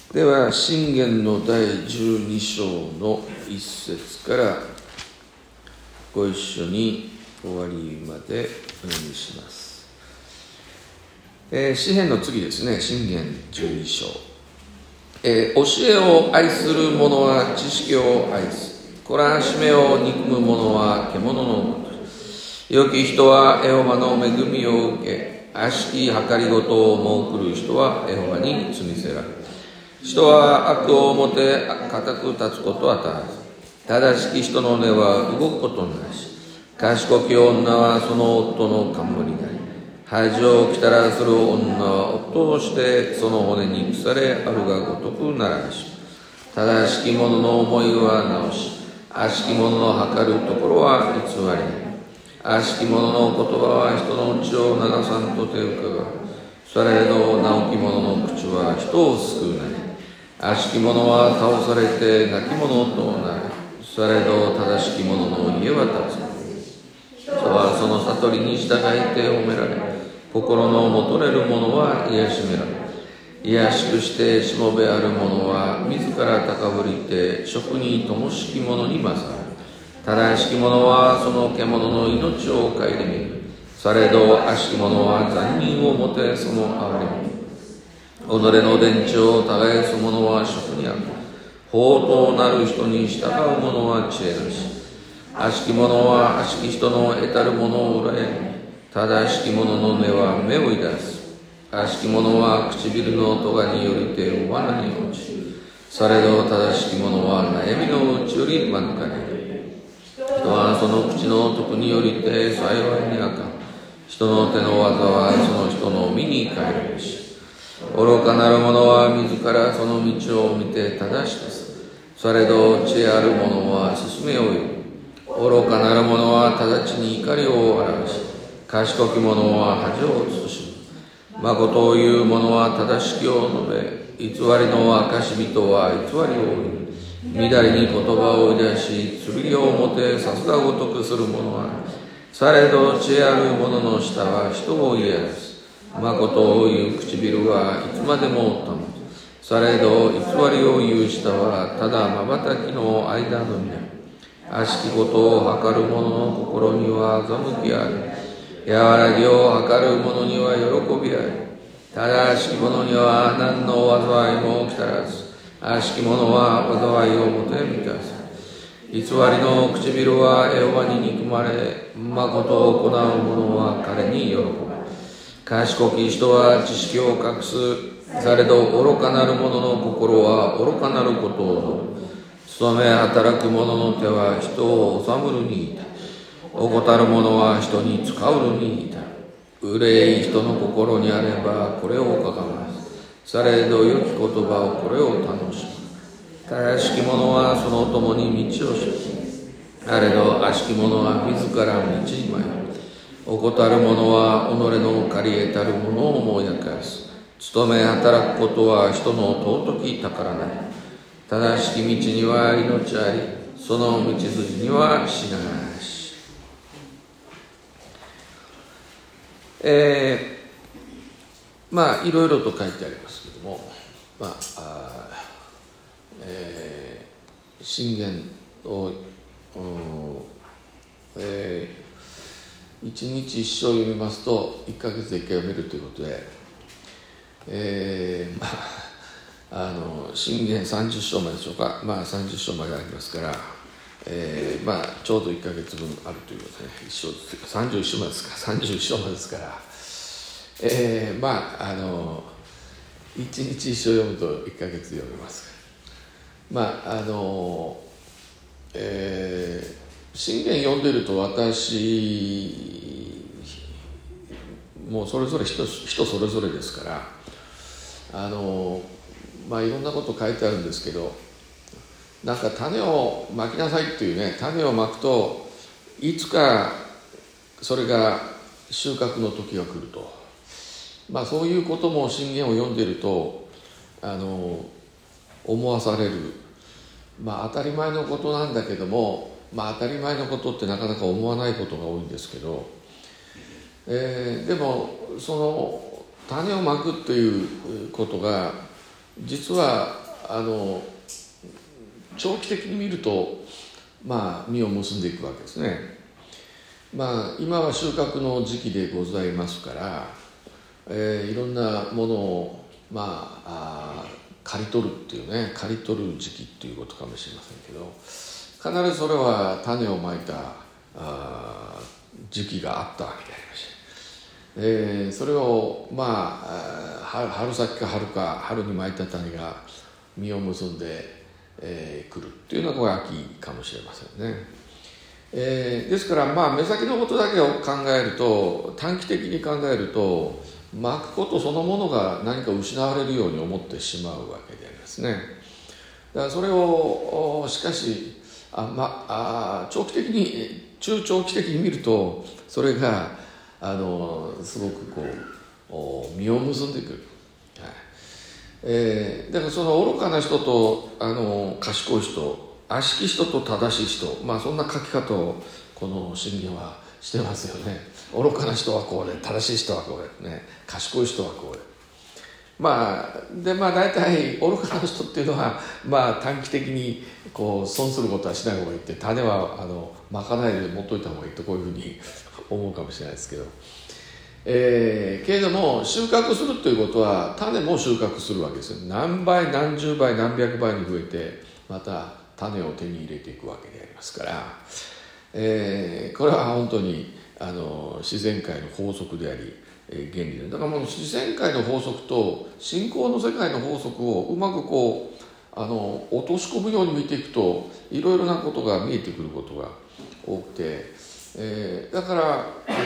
では箴言の第12章の1節からご一緒に終わりまでお読みします。詩編の次ですね。箴言12章、教えを愛する者は知識を愛す、懲らしめを憎む者は獣のごとし。良き人はエホバの恵みを受け、悪しき計りごとを設くる人はエホバに罪せられる。人は悪をもて固く立つことは足らず、正しき人の根は動くことなし。賢き女はその夫の冠なり、恥をきたらする女は夫をしてその骨に腐れあるがごとくならし。正しき者の思いは直し、悪しき者の計るところは偽りない。悪しき者の言葉は人の血を流さんと手うかがう。されど直き者の口は人を救うなり。悪しき者は倒されて亡き者となる。されど正しき者の家は立つ。人はその悟りに従いて褒められ、心の求める者は癒しめられ。癒しくしてしもべある者は自ら高ぶりて職に乏しき者に勝る。正しき者はその獣の命を顧みる。されど悪しき者は残忍をもてその憐れみ。己の伝承を耕す者は職にある。法となる人に従う者は知恵なし。悪しき者は悪しき人の得たるものを羨み、正しき者の目は目をいだす。悪しき者は唇の咎によりて罠に落ち、されど正しき者は悩みのうちより免れる。人はその口の徳によりて幸いにあかん。人の手の技はその人の身に帰るべし。愚かなる者は自らその道を見て正しくす。されど知恵ある者は進めを読む。愚かなる者は直ちに怒りを表し、賢き者は恥を慎む。誠を言う者は正しきを述べ、偽りの証人は偽りを言う。乱れに言葉を出し、剣をもてさすがごとくする者は、されど知恵ある者の舌は人を癒す。誠を言う唇はいつまでも保つ。されど偽りを言う舌はただ瞬きの間のみなり。悪しきことを図る者の心には欺きある。和らぎを図る者には喜びある。正しき者には何の災いもきたらず、悪しき者は災いをもて満たす。偽りの唇はエホバに憎まれ、誠を行う者は彼に喜ぶ。賢き人は知識を隠す。されど愚かなる者の心は愚かなることを述ぶ。勤め働く者の手は人を治むるに至る。怠る者は人に使うるに至る。憂い人の心にあればこれをかがまず。されど良き言葉をこれを楽しむ。正しき者はその共に道を知る。あれど悪しき者は自ら道に迷う。怠る者は己の借り得たるものを思い明かす。勤め働くことは人の尊き宝なり。正しき道には命あり、その道筋には死なし。いろいろと書いてありますけども、箴言を一日一章読みますと1ヶ月で1回読めるということで、箴言30章まででしょうか。30章までありますから、ちょうど1ヶ月分あるということで、一章です31章までですか。31章までですから、一日一章読むと1ヶ月読めます。箴言読んでると私もうそれぞれ人それぞれですからいろんなこと書いてあるんですけど、なんか種をまきなさいっていうね、種をまくといつかそれが収穫の時が来ると、そういうことも箴言を読んでいると思わされる。当たり前のことなんだけども、当たり前のことってなかなか思わないことが多いんですけど、でもその種をまくということが実は長期的に見ると実を結んでいくわけですね。今は収穫の時期でございますから、いろんなものを刈り取るっていうね、刈り取る時期っていうことかもしれませんけど、必ずそれは種をまいた時期があったわけでありまして、それを春先か春にまいた種が実を結んで来るっていうのがこれ秋かもしれませんね。ですから目先のことだけを考えると、短期的に考えるとまくことそのものが何か失われるように思ってしまうわけでありますね。だからそれをしかし中長期的に見るとそれがすごく実を結んでくる。だからその愚かな人と賢い人、悪しき人と正しい人、そんな書き方をこの信玄はしてますよね。愚かな人はこうで、正しい人はこうでね、賢い人はこうで、大体愚かな人っていうのは短期的に損することはしない方がいいって、種はまかないで持っといた方がいいとこういうふうに思うかもしれないですけど、けれども収穫するということは種も収穫するわけですよ。何倍何十倍何百倍に増えてまた種を手に入れていくわけでありますから、これは本当に自然界の法則であり原理で、だからもう自然界の法則と信仰の世界の法則をうまく落とし込むように見ていくといろいろなことが見えてくることが多くて、だから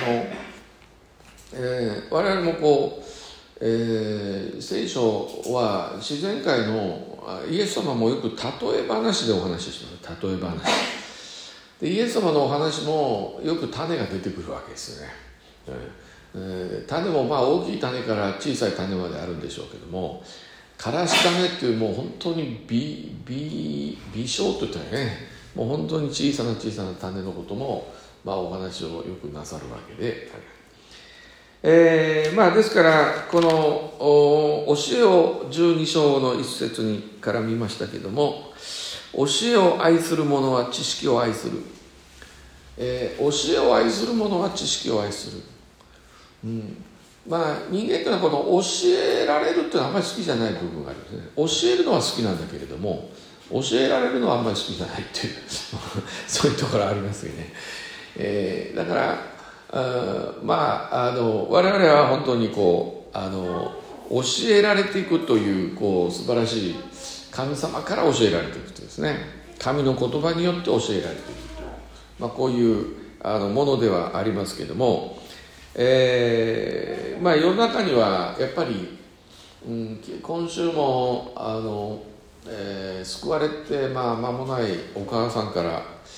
我々も聖書は自然界のイエス様もよく例え話でお話しします。例え話でイエス様のお話もよく種が出てくるわけですよね。種も大きい種から小さい種まであるんでしょうけども、からし種っていうもう本当に微小といったらね、もう本当に小さな種のこともお話をよくなさるわけであります。ですからこの教えを12章の一節にから見ましたけども、教えを愛する者は知識を愛する、教えを愛する者は知識を愛する、人間というのはこの教えられるっていうのはあんまり好きじゃない部分があるんですね。教えるのは好きなんだけれども教えられるのはあんまり好きじゃないっていうそういうところありますよね。だから我々は本当に教えられていくという素晴らしい神様から教えられていくとですね、神の言葉によって教えられていくという、こういうものではありますけれども、世の中にはやっぱり、今週も救われて間もないお母さんから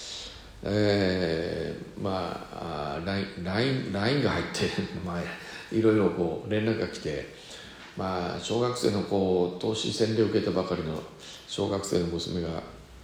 LINE が入っていろいろ連絡が来て、小学生の投資洗礼を受けたばかりの小学生の娘が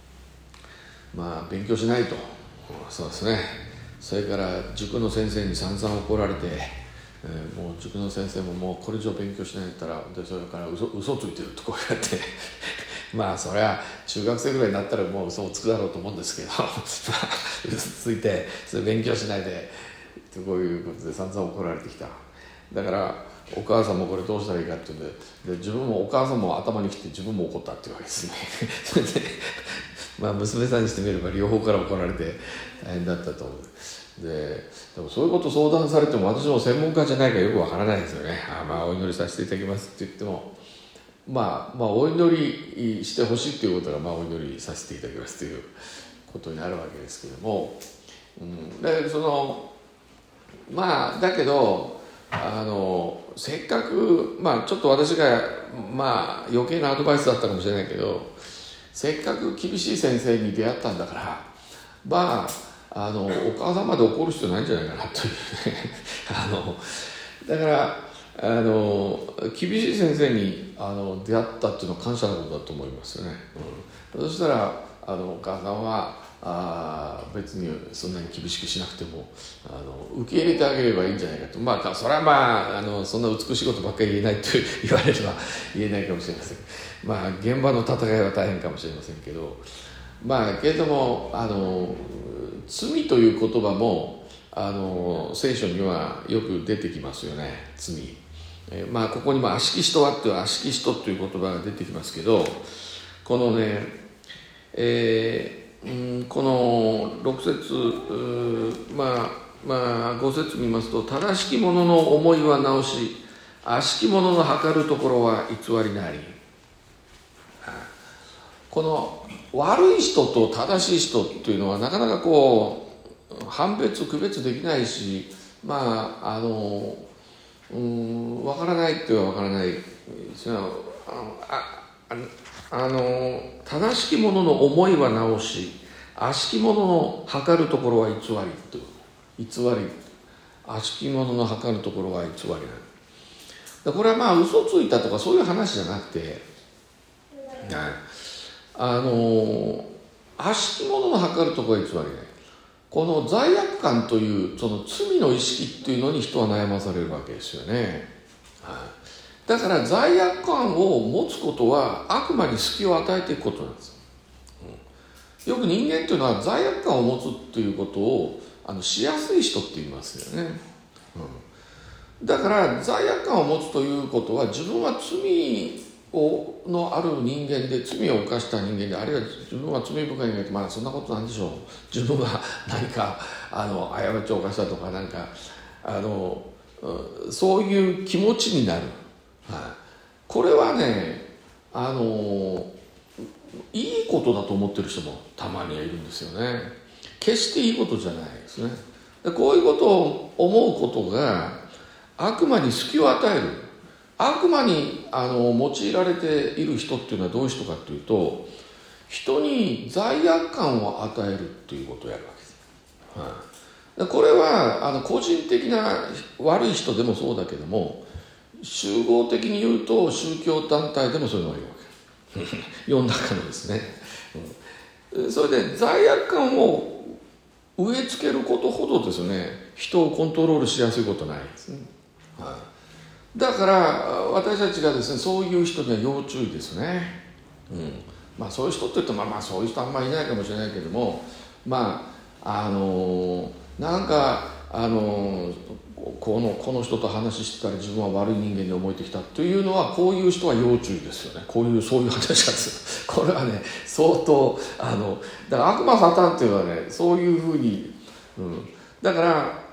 勉強しないと、そうですね、それから塾の先生に散々怒られて、もう塾の先生ももうこれ以上勉強しないんだったらそれから嘘ついてるとこうやってそれは中学生ぐらいになったらもう嘘をつくだろうと思うんですけど嘘ついてそれ勉強しないでこういうことで散々怒られてきた。だからお母さんもこれどうしたらいいかっていうんで自分もお母さんも頭にきて自分も怒ったっていうわけですねそれで娘さんにしてみれば両方から怒られて大変だったと思う。でもそういうこと相談されても私も専門家じゃないからよくわからないですよね。お祈りさせていただきますって言ってもお祈りしてほしいということがお祈りさせていただきますということになるわけですけども、だけどせっかくちょっと私が余計なアドバイスだったかもしれないけど、せっかく厳しい先生に出会ったんだからお母さんまで怒る必要ないんじゃないかなというだから厳しい先生に出会ったっていうのは感謝のことだと思いますよね。そしたらお母さんは別にそんなに厳しくしなくても受け入れてあげればいいんじゃないかと。それはそんな美しいことばっかり言えないと言われれば言えないかもしれません。現場の戦いは大変かもしれませんけど、けれども罪という言葉も聖書にはよく出てきますよね。罪、ここにも悪しき人はっていう悪しき人という言葉が出てきますけど、このね、この6節5節見ますと、正しき者の思いは直し、悪しき者の計るところは偽りなり。この悪い人と正しい人っていうのはなかなか判別区別できないし、分からないっては分からないですが、正しき者の思いは直し、悪しき者の計るところは偽りと。悪しき者の計るところは偽りな。これは嘘ついたとかそういう話じゃなくて、悪しき者の計るところは偽りない。この罪悪感というその罪の意識っていうのに人は悩まされるわけですよね。だから罪悪感を持つことは悪魔に隙を与えていくことなんです。よく人間というのは罪悪感を持つということをしやすい人って言いますよね。だから罪悪感を持つということは、自分は罪のある人間で、罪を犯した人間で、あるいは自分は罪深い人間で、そんなことなんでしょう。自分は何か過ちを犯したとか、そういう気持ちになる。これはね、いいことだと思ってる人もたまにはいるんですよね。決していいことじゃないですね。こういうことを思うことが悪魔に隙を与える。悪魔に用いられている人っていうのはどういう人かというと、人に罪悪感を与えるっていうことをやるわけです。これは個人的な悪い人でもそうだけども、集合的に言うと宗教団体でもそういうのがいるわけ世の中のですね。それで罪悪感を植え付けることほどですね、人をコントロールしやすいことないですね。だから私たちがですね、そういう人には要注意ですね。そういう人って言ってもそういう人あんまりいないかもしれないけども、この人と話してたら自分は悪い人間に思えてきたというのは、こういう人は要注意ですよね。そういう話なんですよ。これはね、相当だから悪魔サタンっていうのはね、そういうふうに、だから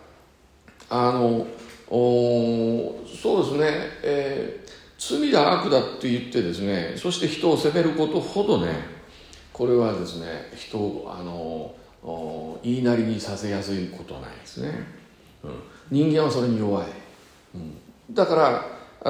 そうですね、罪だ悪だって言ってですね、そして人を責めることほどね、これはですね、人を言いなりにさせやすいことはないですね。人間はそれに弱い。だから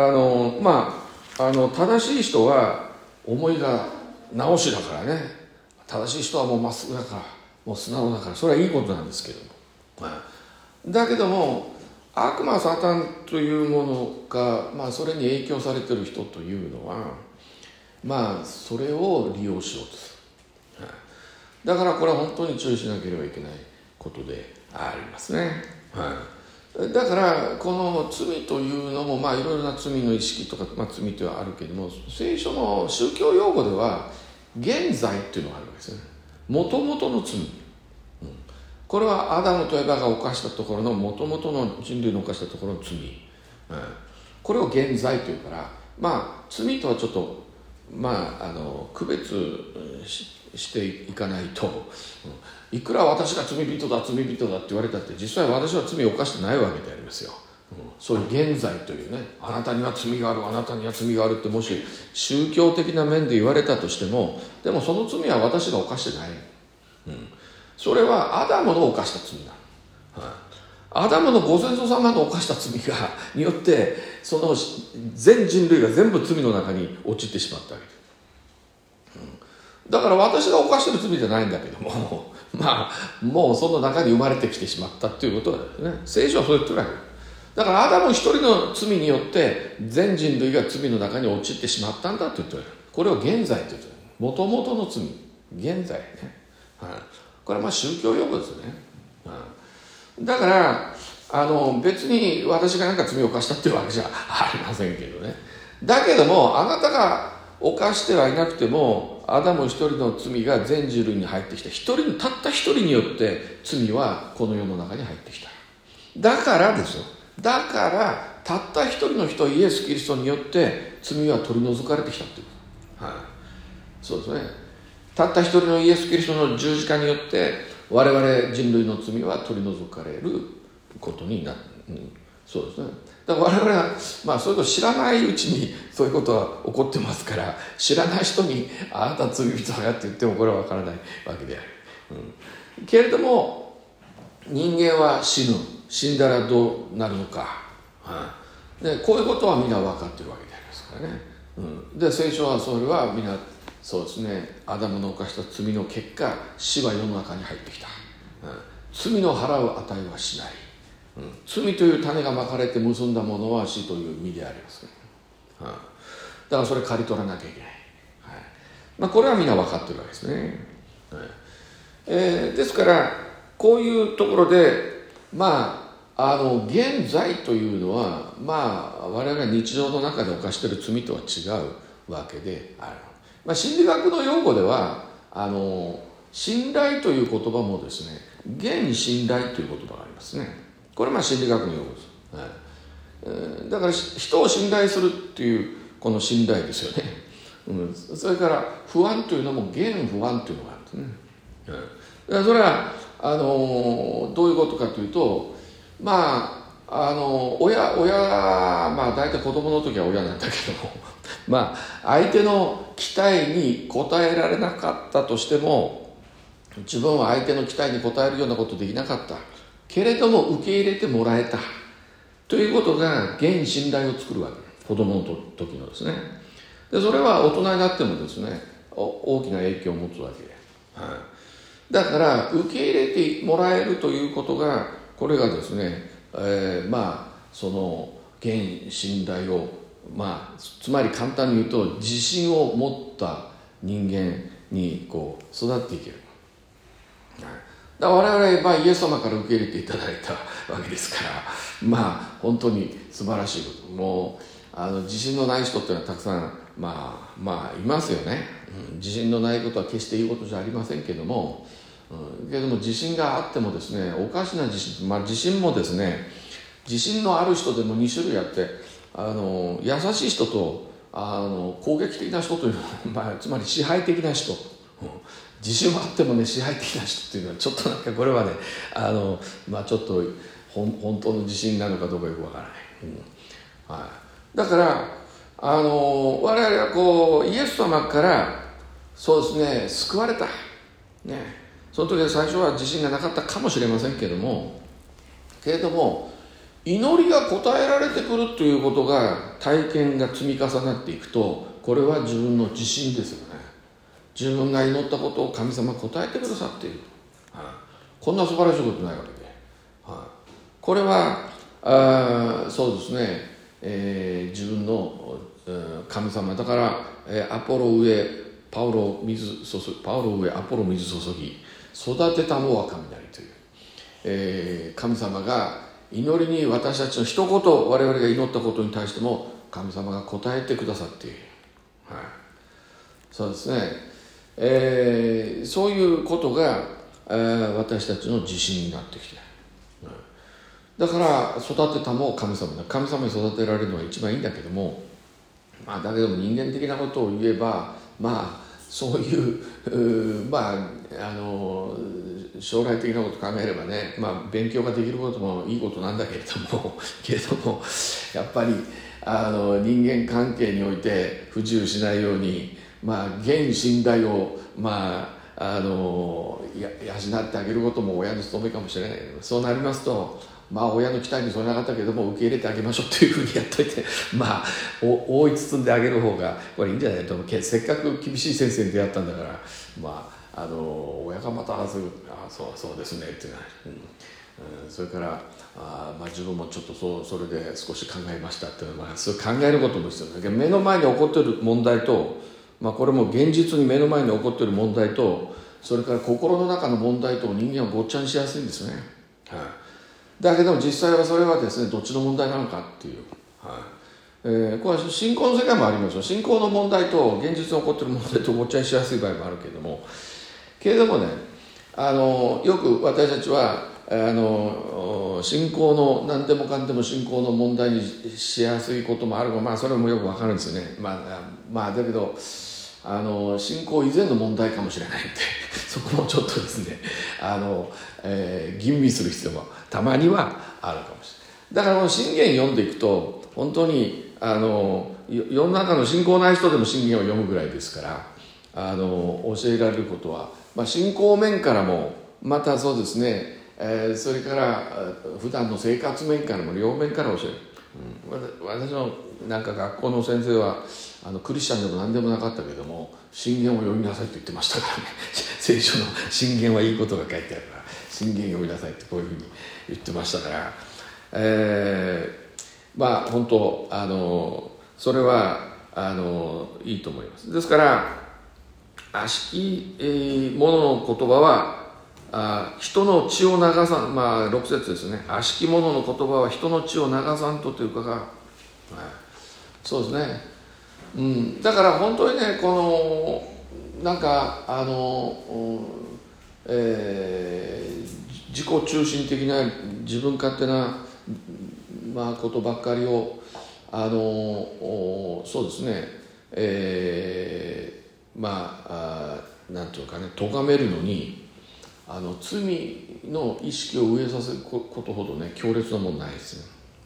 正しい人は思いが直しだからね、正しい人はもうまっすぐだから、もう素直だから、それはいいことなんですけども、だけども悪魔サタンというものが、それに影響されている人というのは、それを利用しようとする。だからこれは本当に注意しなければいけないことでありますね。だからこの罪というのも、いろいろな罪の意識とか、罪というのはあるけれども、聖書の宗教用語では現在っていうのがあるわけですね。もともとの罪、これはアダムとエバが犯したところのもともとの人類の犯したところの罪、これを現在というから、罪とはちょっと区別していかないと、いくら私が罪人だって言われたって、実際私は罪を犯してないわけでありますよ。そういう現在というね、あなたには罪がある、あなたには罪があるってもし宗教的な面で言われたとしても、でもその罪は私が犯してない。それはアダムの犯した罪だ。アダムのご先祖様の犯した罪によって、その全人類が全部罪の中に陥ってしまったわけです。だから私が犯してる罪じゃないんだけども、もうその中に生まれてきてしまったっていうことですね。聖書はそう言ってるわけです。だからアダム一人の罪によって全人類が罪の中に陥ってしまったんだって言ってる。これを現在と言ってる。もともとの罪、現在ね。 これは宗教用語ですよね。だから別に私が何か罪を犯したっていうわけじゃありませんけどね。だけどもあなたが犯してはいなくてもアダム一人の罪が全人類に入ってきた、たった一人によって罪はこの世の中に入ってきた。だからですよ、だからたった一人の人イエス・キリストによって罪は取り除かれてきたっていう、そうですね。たった一人のイエス・キリストの十字架によって我々人類の罪は取り除かれることになる、そうですね。だから我々は、そういうこと知らないうちにそういうことは起こってますから、知らない人にあなた罪人だって言ってもこれは分からないわけである、けれども人間は死んだらどうなるのか、でこういうことはみんな分かってるわけでありますからね、で聖書はそれはみんなそうですね、アダムの犯した罪の結果死は世の中に入ってきた、罪の払う値はしない、罪という種がまかれて結んだものは死という意味であります、だからそれ刈り取らなきゃいけない、これはみんな分かってるわけですね、ですからこういうところで現在というのは我々が日常の中で犯している罪とは違うわけである。心理学の用語では信頼という言葉もですね、現信頼という言葉がありますね。これは心理学の用語です、だから人を信頼するっていうこの信頼ですよね、それから不安というのも現不安というのがあるんですね、それはどういうことかというと、親大体子供の時は親なんだけども相手の期待に応えられなかったとしても、自分は相手の期待に応えるようなことできなかったけれども受け入れてもらえたということが現信頼を作るわけ、子供の時のですね。でそれは大人になってもですね大きな影響を持つわけで、だから受け入れてもらえるということが、これがですね、その現信頼をつまり簡単に言うと自信を持った人間にこう育っていける。だから我々イエス様から受け入れていただいたわけですから、本当に素晴らしいこと。もう自信のない人っていうのはたくさんいますよね、自信のないことは決していいことじゃありませんけども、けども自信があってもですね、おかしな自信、自信もですね、自信のある人でも2種類あって、優しい人と攻撃的な人というのは、つまり支配的な人、自信はあってもね支配的な人っていうのはちょっとなんかこれはねちょっと本当の自信なのかどうかよくわからない、だから我々はこうイエス様からそうですね救われた、その時は最初は自信がなかったかもしれませんけれども祈りが応えられてくるということが体験が積み重なっていくと、これは自分の自信ですよね。自分が祈ったことを神様が答えてくださっている、こんな素晴らしいことないわけで、これはそうですね、自分の神様だから、アポロ上アポロ水注ぎ育てたもは雷という、神様が祈りに私たちの一言我々が祈ったことに対しても神様が答えてくださっている、そうですね、そういうことが私たちの自信になってきて、だから育てたも神様だ、神様に育てられるのは一番いいんだけども、だけども人間的なことを言えばそういう将来的なことを考えればね、勉強ができることもいいことなんだけれどもやっぱり人間関係において不自由しないように現信頼を養ってあげることも親の務めかもしれないけど、そうなりますと親の期待にそれなかったけども受け入れてあげましょうというふうにやっといて覆い包んであげる方がこれいいんじゃないと思う。せっかく厳しい先生に出会ったんだから親がまたそうですねっていうのは、それから自分もちょっとそれで少し考えましたっていうのは、そう考えることも必要だけど、目の前に起こっている問題と、これも現実に目の前に起こっている問題とそれから心の中の問題と人間はごっちゃにしやすいんですね、だけども実際はそれはですね、どっちの問題なのかっていう、これは信仰の世界もありますよ。信仰の問題と現実に起こっている問題とごっちゃにしやすい場合もあるけれども、ね、よく私たちは信仰の何でもかんでも信仰の問題にしやすいこともあるが、それもよくわかるんですよね。だけど信仰以前の問題かもしれないんでそこもちょっとですね吟味する必要もたまにはあるかもしれない。だからこの箴言読んでいくと本当に世の中の信仰ない人でも箴言を読むぐらいですから、教えられることは、信仰面からもまたそうですね、それから普段の生活面からも両面から教える、私のなんか学校の先生はクリスチャンでも何でもなかったけども箴言を読みなさいと言ってましたからね聖書の箴言はいいことが書いてあるから箴言読みなさいってこういうふうに言ってましたから、本当それはいいと思います。ですから悪しき者の言葉は人の血を流さん、6節ですね。悪しき者の言葉は人の血を流さんというかが、そうですね、だから本当にね、このなんか自己中心的な自分勝手な、ことばっかりをそうですね、なんていうかね、咎めるのに罪の意識を植えさせることほどね強烈なものないですね、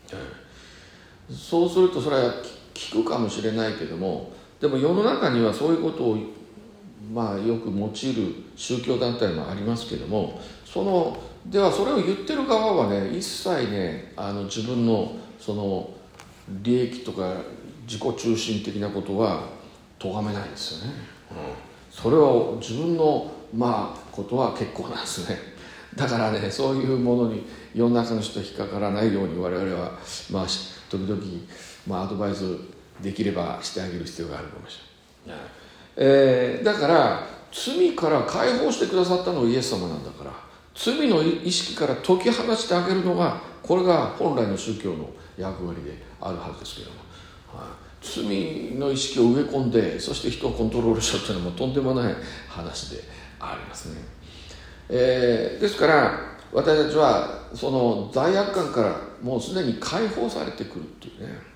そうするとそれは聞くかもしれないけども、でも世の中にはそういうことをよく用いる宗教団体もありますけども、ではそれを言ってる側はね一切ね自分のその利益とか自己中心的なことは咎めないですよね、それは自分のことは結構なんですね。だからね、そういうものに世の中の人は引っかからないように我々は時々アドバイスできればしてあげる必要があるかもしれない、だから罪から解放してくださったのはイエス様なんだから、罪の意識から解き放してあげるのがこれが本来の宗教の役割であるはずですけども、罪の意識を植え込んでそして人をコントロールしようというのもとんでもない話でありますね、ですから私たちはその罪悪感からもうすでに解放されてくるって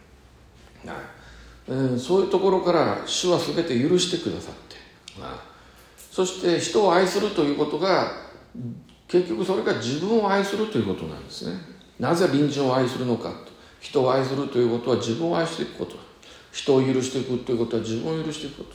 いうね、そういうところから主は全て許してくださって、そして人を愛するということが結局それが自分を愛するということなんですね。なぜ隣人を愛するのかと、人を愛するということは自分を愛していくこと、人を許していくということは自分を許していくこと、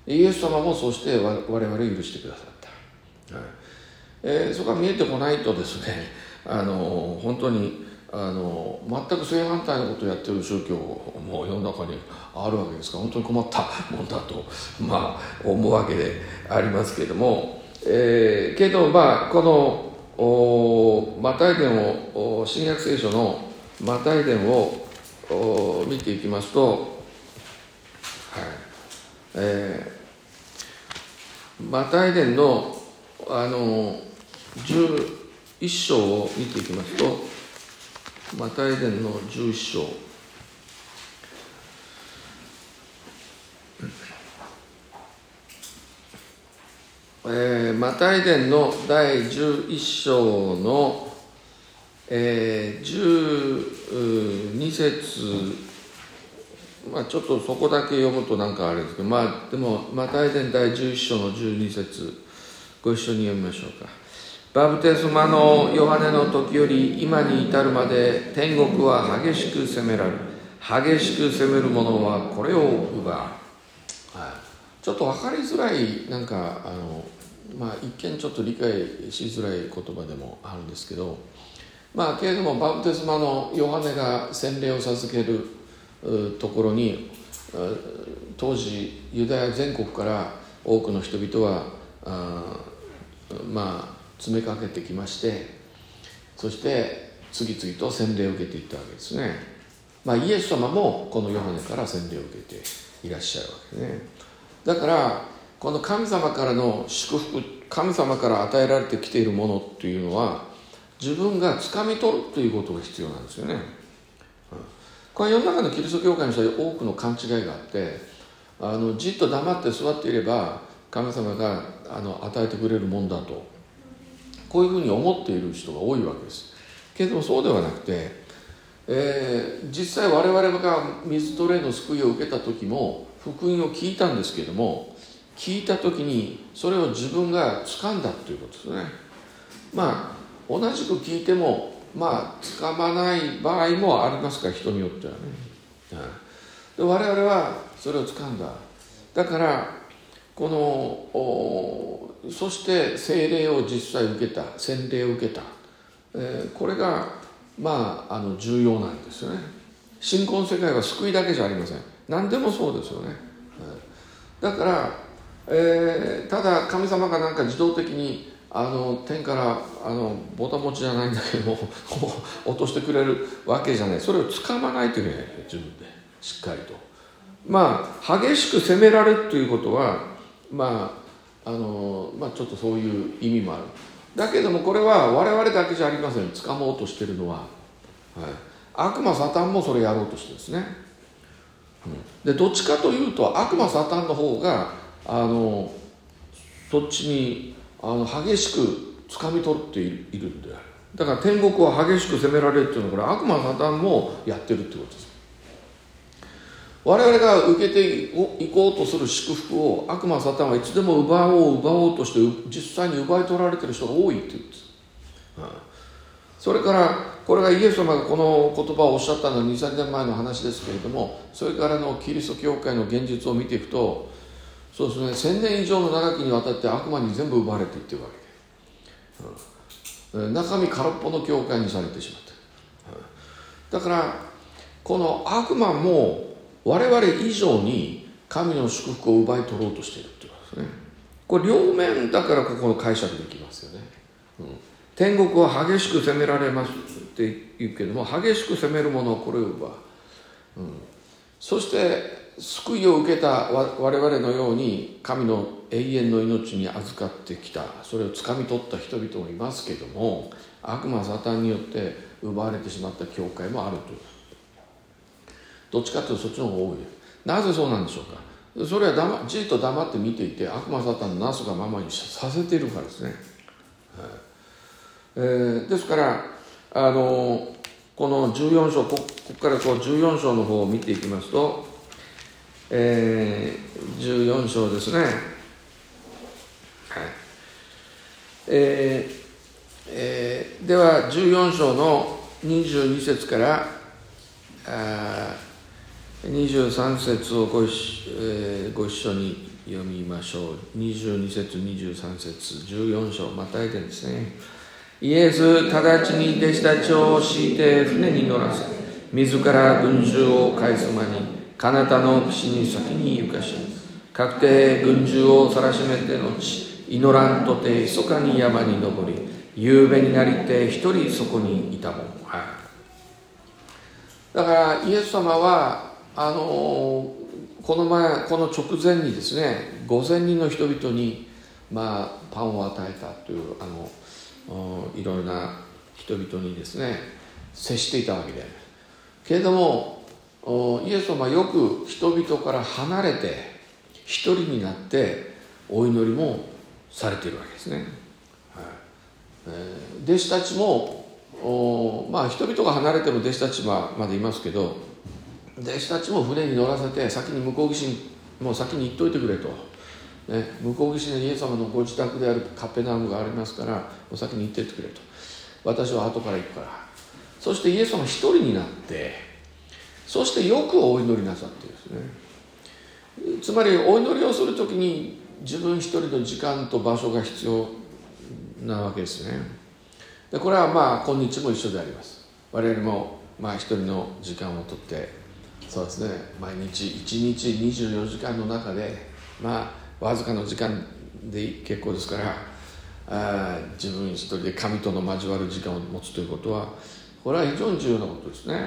イエス様もそうして我々を許してくださった、そこが見えてこないとですね、本当に全く正反対のことをやっている宗教も世の中にあるわけですから、本当に困ったもんだと思うわけでありますけれども、けどこのマタイ伝を新約聖書のマタイ伝を見ていきますと、マタイ伝の11章を見ていきますと、マタイ伝の11章、マタイ伝の第11章の、12節、ちょっとそこだけ読むとなんかあれですけど、でもマタイ伝第11章の12節ご一緒に読みましょうか。バプテスマのヨハネの時より今に至るまで天国は激しく責められる、激しく責める者はこれを奪う。ちょっと分かりづらい、なんか一見ちょっと理解しづらい言葉でもあるんですけど、けれどもバプテスマのヨハネが洗礼を授けるところに当時ユダヤ全国から多くの人々は詰めかけてきまして、そして次々と洗礼を受けていったわけですね。イエス様もこのヨハネから洗礼を受けていらっしゃるわけですね。だからこの神様からの祝福、神様から与えられてきているものっていうのは自分が掴み取るということが必要なんですよね。これ世の中のキリスト教会の人は多くの勘違いがあって、じっと黙って座っていれば神様が与えてくれるもんだと、こういうふうに思っている人が多いわけです。けれどもそうではなくて、実際我々が水と霊の救いを受けた時も福音を聞いたんですけれども、聞いた時にそれを自分が掴んだということですね。同じく聞いても掴まない場合もありますから、人によってはね。で我々はそれを掴んだ。だからそして聖霊を実際受けた、洗礼を受けた、これが重要なんですよね。信仰の世界は救いだけじゃありません。何でもそうですよね。だから、ただ神様がなんか自動的に天からボタン持ちじゃないんだけども落としてくれるわけじゃない。それを掴まないといけない。自分でしっかりと激しく責められるということはちょっとそういう意味もある。だけどもこれは我々だけじゃありません。掴もうとしているのは、悪魔サタンもそれやろうとしてですね。でどっちかというと悪魔サタンの方がそっちに激しく掴み取っているんである。だから天国は激しく責められるっていうのはこれ悪魔サタンもやってるってことです。我々が受けていこうとする祝福を悪魔サタンはいつでも奪おうとして実際に奪い取られている人が多いっていうんです。それからこれがイエス様がこの言葉をおっしゃったのは 2,3 年前の話ですけれども、それからのキリスト教会の現実を見ていくと、そうですね、1000年以上の長きにわたって悪魔に全部奪われていっているわけで、中身空っぽの教会にされてしまっている。だからこの悪魔も我々以上に神の祝福を奪い取ろうとしているということですね。これ両面だからここの解釈できますよね。天国は激しく責められますって言うけども、激しく責める者はこれを奪う。そして救いを受けた我々のように神の永遠の命に預かってきた、それを掴み取った人々もいますけども、悪魔サタンによって奪われてしまった教会もあるという。どっちかというとそっちの方が多い。なぜそうなんでしょうか。それはじっと黙って見ていて悪魔サタンのなすがままにさせているからですね。ですからこの14章、ここから14章の方を見ていきますと、14章ですね。では14章の22節から23節をご一緒に読みましょう。22節23節14章またいでですね。イエス直ちに弟子たちを敷いて船に乗らせ、自ら群衆を返す間に彼方の岸に先に行かし、確定群衆をさらしめて後、祈らんとて密かに山に登り、夕べになりて一人そこにいたもん。だからイエス様はこの直前にですね、5000人の人々にパンを与えたといういろいろな人々にですね接していたわけで、けれどもイエス様はよく人々から離れて一人になってお祈りもされているわけですね。弟子たちも人々が離れても弟子たちはまだいますけど、弟子たちも船に乗らせて先に向こう岸にもう先に行っといてくれと、向こう岸にイエス様のご自宅であるカペナウムがありますからお先に行っていってくれと、私は後から行くから。そしてイエス様一人になって、そしてよくお祈りなさってですね。つまりお祈りをするときに自分一人の時間と場所が必要なわけですね。でこれは今日も一緒であります。我々も一人の時間をとって、そうですね、毎日1日24時間の中でわずかの時間で結構ですから、自分一人で神との交わる時間を持つということは、これは非常に重要なことですね。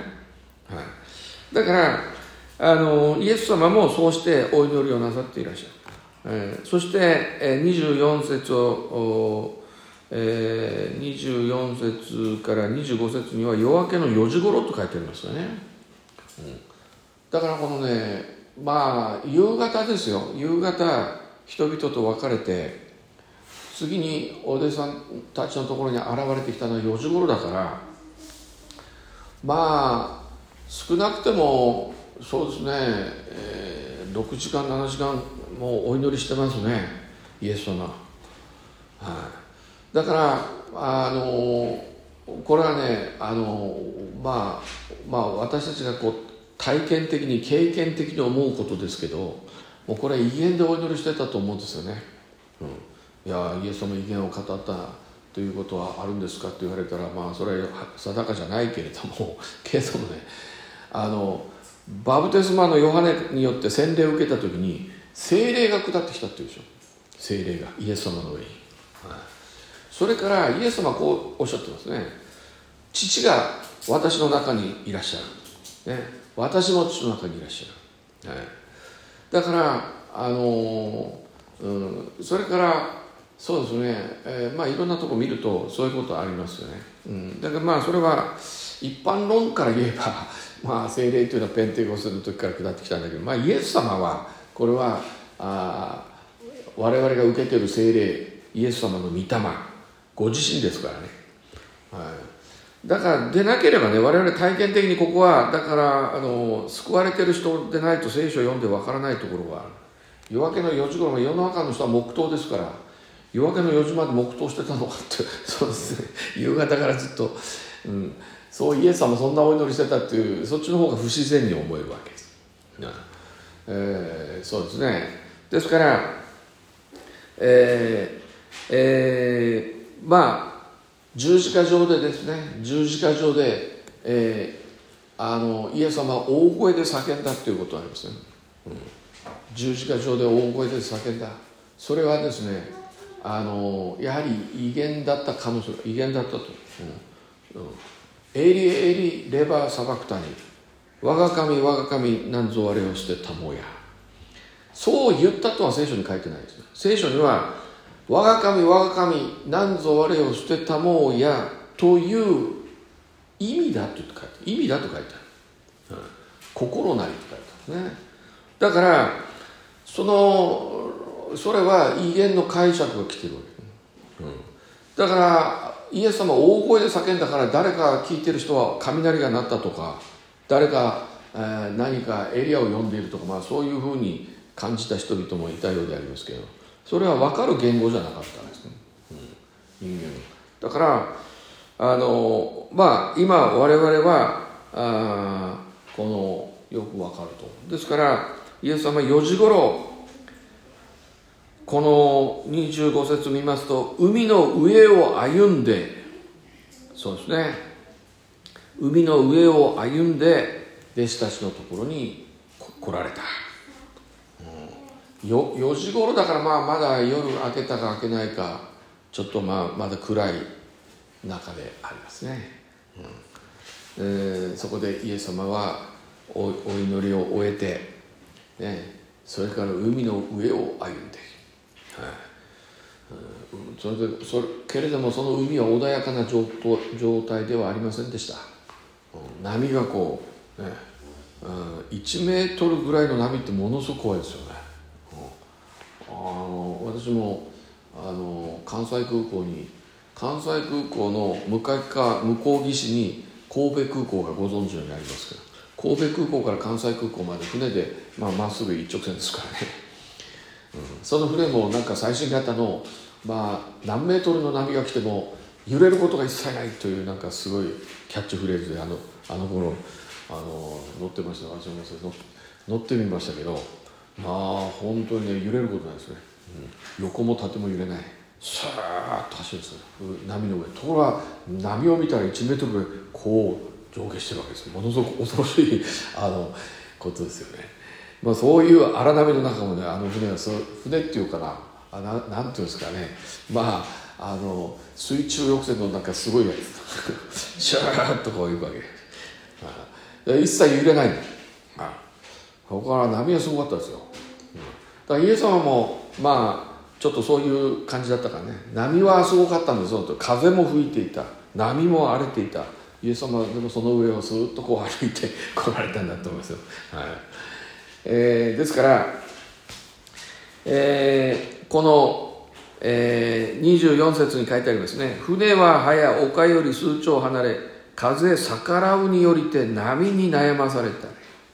だからイエス様もそうしてお祈りをなさっていらっしゃそして、24節を24節から25節には夜明けの4時頃と書いてありますよね、だからこのね、夕方ですよ。夕方人々と別れて次にお弟子さんたちのところに現れてきたのは4時頃だから、少なくてもそうですね、6時間7時間もうお祈りしてますね、イエス様。だからこれはね、私たちがこう体験的に経験的に思うことですけど、もうこれは威厳でお祈りしてたと思うんですよね、いやイエス様威厳を語ったということはあるんですかって言われたら、それは定かじゃないけれどもけどもね、バプテスマのヨハネによって洗礼を受けた時に聖霊が下ってきたっていうでしょ。聖霊がイエス様の上に、それからイエス様はこうおっしゃってますね。父が私の中にいらっしゃる、私も父の中にいらっしゃる、だからそれからそうですね、いろんなとこ見るとそういうことありますよね、だからそれは一般論から言えば聖霊というのはペンテコステの時から下ってきたんだけど、イエス様はこれは我々が受けている聖霊、イエス様の御霊ご自身ですからね、だからでなければね、我々体験的にここはだから救われてる人でないと聖書を読んでわからないところがある。夜明けの4時頃、世の中の人は黙祷ですから、夜明けの4時まで黙祷してたのかってそうですね、夕方からずっと、そうイエス様そんなお祈りしてたっていう、そっちの方が不自然に思えるわけです、そうですね。ですから十字架上でですね、十字架上で、イエス様は大声で叫んだということがありますね、十字架上で大声で叫んだ。それはですね、やはり威厳だったかもしれない。威厳だったと、エリエリレバーサバクタニ、我が神我が神なんぞ我を捨てたもや。そう言ったとは聖書に書いてないですね。聖書には我が神我が神なんぞ我を捨てたもやという意味だと書いてある。意味だと書いてある、心なりと書いてあるね。だからそれは威厳の解釈が来てるわけ、だからイエス様は大声で叫んだから、誰か聞いてる人は雷が鳴ったとか、誰か、何かエリアを呼んでいるとか、そういうふうに感じた人々もいたようでありますけど、それは分かる言語じゃなかったんですね、人間だから今我々はこのよく分かると。ですからイエス様は4時頃、この25節見ますと、海の上を歩んで、そうですね、海の上を歩んで弟子たちのところに来られた、4時頃だから、まだ夜明けたか明けないか、ちょっとまだ暗い中でありますね、そこでイエス様は お祈りを終えて、それから海の上を歩んで、けれどもその海は穏やかな状態ではありませんでした、波がこう、1メートルぐらいの波ってものすごく怖いですよね。私も関西空港の向こう岸に神戸空港がご存知のようにありますけど、神戸空港から関西空港まで船でまっすぐ一直線ですからね、その船もなんか最新型の、何メートルの波が来ても揺れることが一切ないという、なんかすごいキャッチフレーズであの頃乗ってました。私も乗ってみましたけど、本当にね、揺れることないですね、横も縦も揺れない、さーっと走るんですよ、波の上。ところが波を見たら1メートルぐらいこう上下してるわけですよ。ものすごく恐ろしいことですよね。そういう荒波の中もね、船は船っていうかな、なんていうんですかね、水中抑制のなんかすごいやつシャーッとこういうわけ、一切揺れないんだ。ここから波はすごかったですよ。だからイエス様もまあちょっとそういう感じだったからね。波はすごかったんですよ。風も吹いていた、波も荒れていた。イエス様はでもその上をスーッとこう歩いて来られたんだと思いますよ。ですから、この、24節に書いてありますね。船は早丘より数丁離れ、風逆らうによりて波に悩まされた。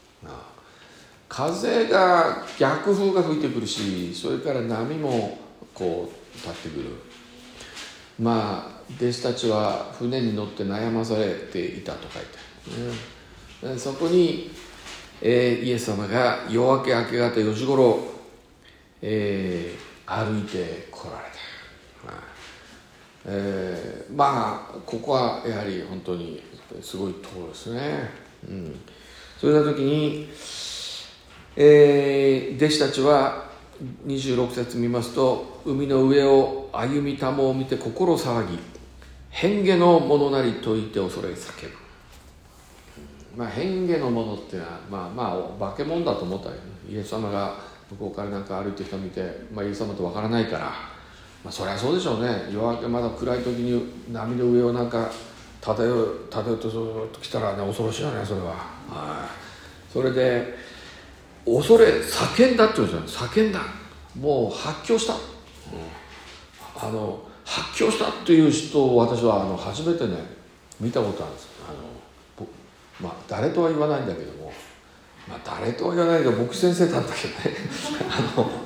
風が逆風が吹いてくるし、それから波もこう立ってくる。まあ弟子たちは船に乗って悩まされていたと書いてある、そこに、イエス様が夜明け明け方4時ごろ、歩いて来られた。まあここはやはり本当にすごいところですね。そういう時に弟子たちは26節見ますと、海の上を歩みたもを見て心騒ぎ、変化のものなりと言って恐れ叫ぶ。変化のものっていうのは化け物だと思ったよね。イエス様が向こうからなんか歩いてきたの見て、イエス様とわからないから、そりゃそうでしょうね。夜明けまだ暗い時に波の上をなんか漂うとずっと来たらね、恐ろしいよね、それは。それで恐れ叫んだって言うんですよ。叫んだ、もう発狂した、発狂したっていう人を私は初めてね見たことあるんです。誰とは言わないんだけども、誰とは言わないけど牧師先生なんだけどね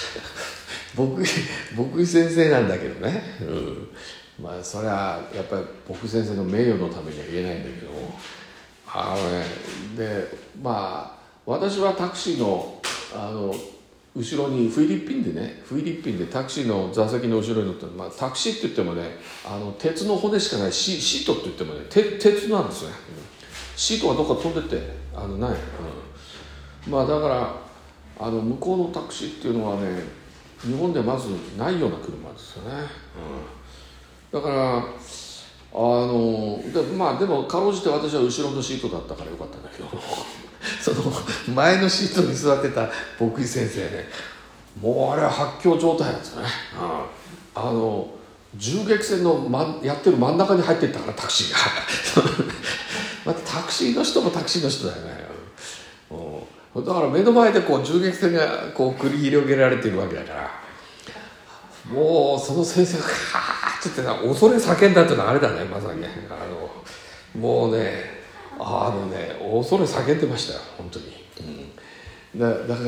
牧師先生なんだけどね、それはやっぱり牧師先生の名誉のためには言えないんだけども、で私はタクシーの後ろにフィリピンでタクシーの座席の後ろに乗って、タクシーって言ってもね、鉄の骨しかないシートって言ってもね、鉄なんですね。シートがどっか飛んでってない、だから向こうのタクシーっていうのはね、日本でまずないような車ですよね。だからでもかろうじて私は後ろのシートだったからよかったんだけどその前のシートに座ってた牧師先生ね、もうあれは発狂状態なんですよね。銃撃戦の、やってる真ん中に入ってったから、タクシーがまたタクシーの人もタクシーの人だよね。だから目の前でこう銃撃戦がこう繰り広げられているわけだから、もうその先生がハーッって言って恐れ叫んだっていうのはあれだね、まさにね。もうね恐れ叫んでましたよ、本当に。だから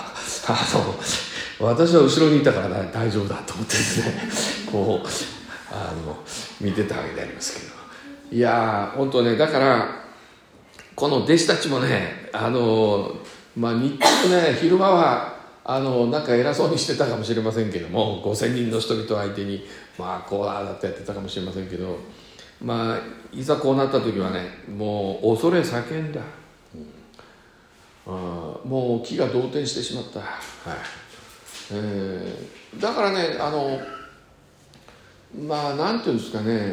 私は後ろにいたから、大丈夫だと思ってですねこう見てたわけでありますけど、いや本当ね、だからこの弟子たちもね、日中ね、昼間はなんか偉そうにしてたかもしれませんけども、5000人の人々相手にこうだってやってたかもしれませんけど、いざこうなった時はね、もう恐れ叫んだ、もう気が動転してしまった、だからね、なんていうんですかね、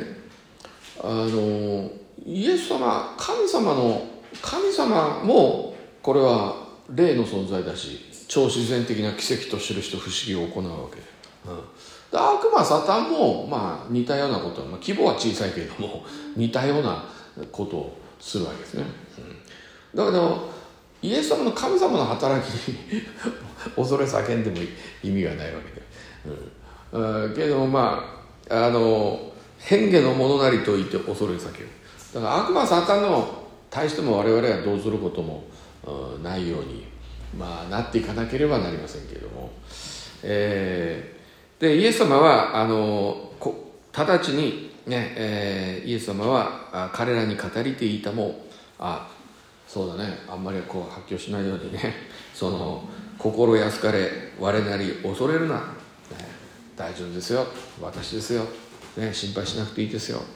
イエス様、神様もこれは霊の存在だし、超自然的な奇跡と印と不思議を行うわけで、悪魔サタンも似たようなこと、規模は小さいけれども似たようなことをするわけですね。だけどイエス様の神様の働きに恐れ叫んでも意味がないわけで、けど変化のものなりと言って恐れ叫ぶ。だから悪魔サタンの対しても我々はどうすることもないようになっていかなければなりませんけれども、でイエス様は直ちにね、イエス様は彼らに語りていたもそうだね、あんまりこう発狂しないようにね、心安かれ我なり恐れるな、大丈夫ですよ、私ですよ、心配しなくていいですよ、